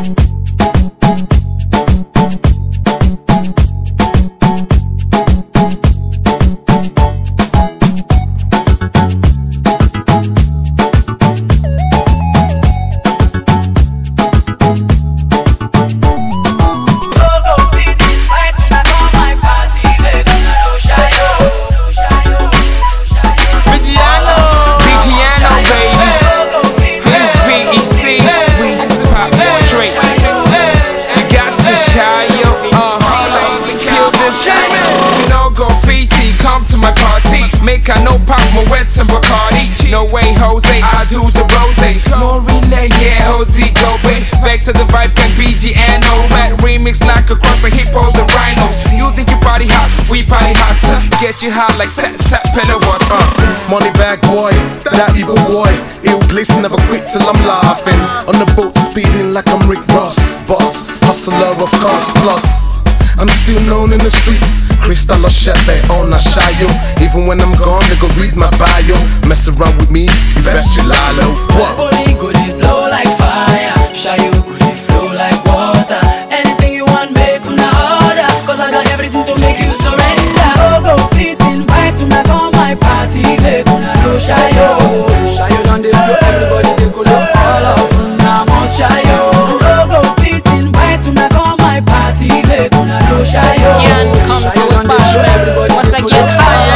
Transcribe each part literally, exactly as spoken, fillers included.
Make I no pop my wets and Bacardi. No way, Jose, I do the rose. No relay, yeah, O D go back. Back to the vibe and B G N O. That remix like across the hippos and rhinos. You think you party hot, we party hotter. Get you hot like set, set, pedal water. uh, Money bag boy, that evil boy. Ill bliss, never quit till I'm laughing. On the boat speeding like I'm Rick Ross. Boss, hustler of cost plus. I'm still known in the streets. Crystal or Shepe on a Shayo. Even when I'm gone, they go read my bio. Mess around with me, you best you lie low. What? Body good, it blow like fire. Shayo good, it flow like water. Anything you want, make una order. Cause I got everything to make you surrender. Oh, go fit invite to knock on my party. Make una know Shayo. Shayo done the flow, everybody they could look all of una must Shayo. Oh, go fit invite to knock on my party. Make una know Shayo. Come to the bar, once I get higher.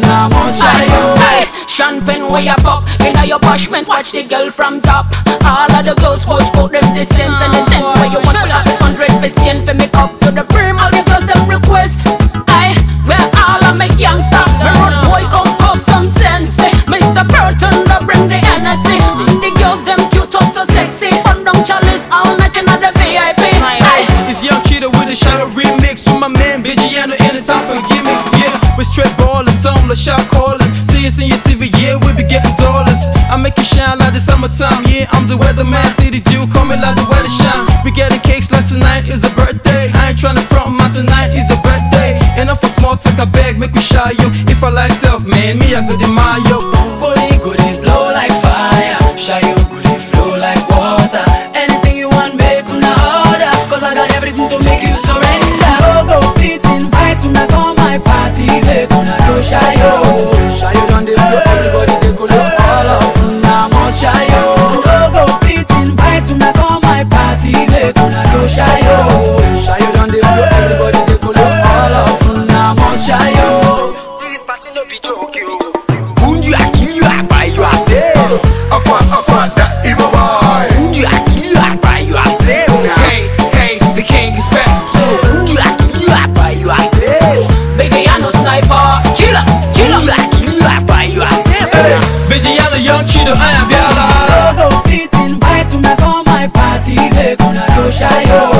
Champagne way up up, in your bashment, watch the girl from top. All of the girls watch out them the sense and the ten where you want to have a hundred percent for make up to the brim. All the girls them request, I where all of my youngsters, my road boys come have some sense. Mister Burton, the bring the energy. The girls them cute up so sexy, run down chalice all night in the V I P. It's Young Cheetah with a Shadow remix with my man Vigiano in the top of gimmicks. Yeah, we straight ballers, some like shot callers. See us in your T V, yeah, we be getting dollars. I make it shine like the summertime, yeah, I'm the weatherman. See the dew coming like the weather shine. We getting cakes like tonight is a birthday. I ain't tryna front my tonight is a birthday. Enough for small talk, I beg, make me shy yo. If I like self, man, me I good in my yo. Body good, it blow like fire. Shayo good, it flow like water. Anything you want, make una order. Cause I got everything to make you surrender. Oh, go fit invite to knock on my party. Make una know Shayo. Shayo done the flow, everybody they could look all of una must Shayo. Oh, go fit invite to knock on my party. Make una know Shayo. Shayo done the flow, everybody they could look all of una must Shayo. This party no be joke, yo. Who you a kill you a by yourself? Aqua, aqua, that evil boy. Who you a kill you a by yourself now? Hey, hey, the king is back. Who you a kill you a by yourself? Baby, I no sniper, killer, killer. Who you a kill you a by yourself now? Vigiano, Young Cheetah, I am Biala. Oh, go fit invite to knock on my party. Make una know Shayo.